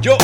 Yo.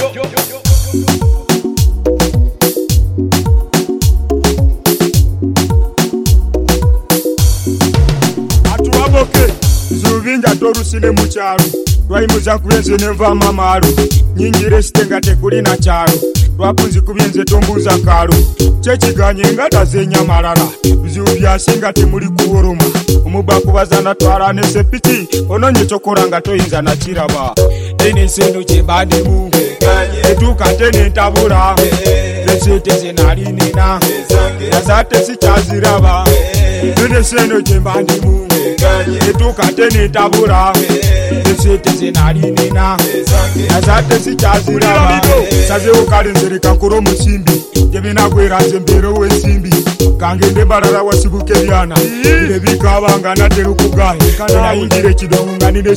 Atuwaboke zuvinja torusine mucharo twaimuza kuvenze nemva mamaro nyingire sitenga tekuli na charo twapunzi kuvenze tombuza karo chechiganye ngata zenyamarara vizivu vyasinga temuli kuoroma umubaku vazana twarane sepiti ononye chokoranga toinza na chirava ene seno chembani munge etukatene tabura resete zenalinina yazate sichazirava ene seno chembani munge etukatene tabura resete zenalinina yazate sichazirava saze ukalinzereka nkuro musimbi jevinagweranze mbere wesimbi kangende barara wasibuke byana irebikabanga nateru kugahe kana ingire kidonganire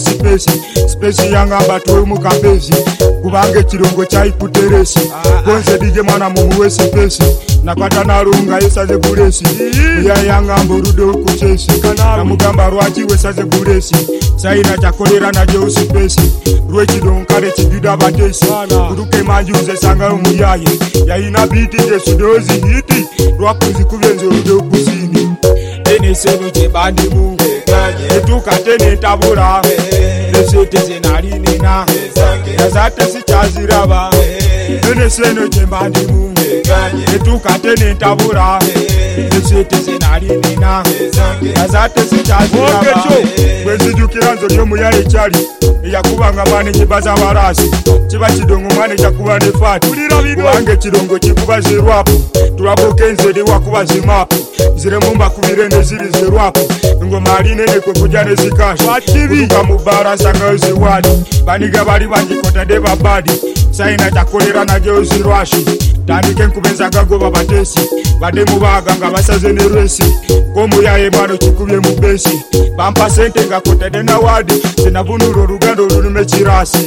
spesi yangamba to mukapezi kubange kirongo chaikuteresi konse dije mwana muwe spesi nakwata narunga yesaze buresi uya yangambo rudo kuchesi kana mugamba rwachi wesaze buresi saina chakolera na je spesi rwe kidonkare chidida batesi kuruke manjuze sanga umuyaye yaina biti je sudozi hiti rwakuzi kuvenze rudo kusini ene seno chebandi munge etukatene tabura resete zenalinina yazate sichazirava ene seno chebandi munge etukatene tabura resete zenalinina yazate sichazirava kwezijukiranzo lyomuyaye chali yakubanga mane kibaza barasi chiba chidongo mane chakuba nefati wange chidongo chikuba zirwapo tulaboke nzedi wakuba zimapo zire mumba kubirene ziri zirwapo ngoma alinene kwe kujane zikashi uruka mubara sanga ziwadi baniga bali banjikota deba badi saina chakolera na jeo zirwashi tandike nkubenza gagoba batesi bademu baganga basaze nerwesi komu yaye mano chikubye mubesi bampa sente ngakota dena wadi sinavunuro rugando lunume chirasi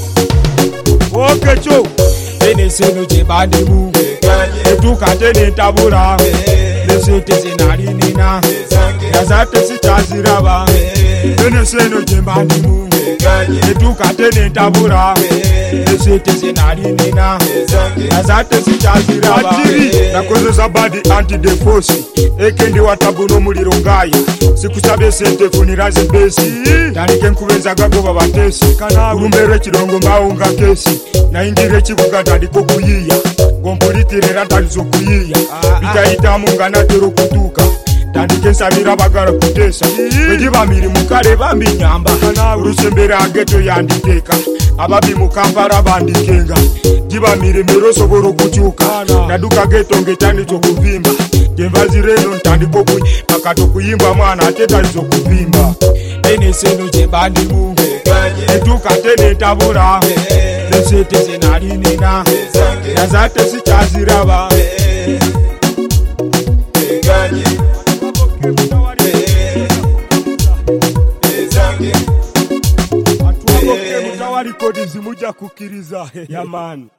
okecho ene seno chebandi munge etukatene tabura resete zenalinina yazate sichazirava ene seno chebandi munge etukatene tabura resete zenalinina yazate sichazirava nakozo zabadi antidefosi ekendi watabuno muliro ngaya sikusabe sente funiraze besi tanike nkubenza gagoba batesi urumbere chidongo maunga kesi naingire chibuga tandiko kuyiya gompulitirera talizo kuyiya bitaita munga natero kutuka tandike nsabira bagara kutesa wejibamiri mukale bambi nyamba urusembere ageto yanditeka ababi mukampara bandikenga jibamiri merosoboro kuchuka naduka geto ngetani chokuvimba jembazireno ntandiko pakato kuyimba mwana atetalizo kuvimba ene seno jembandi munge etukatene tabura resete zenalinina yazate sichazirava atuwaboke mutawali kodi zimuja kukiriza yamani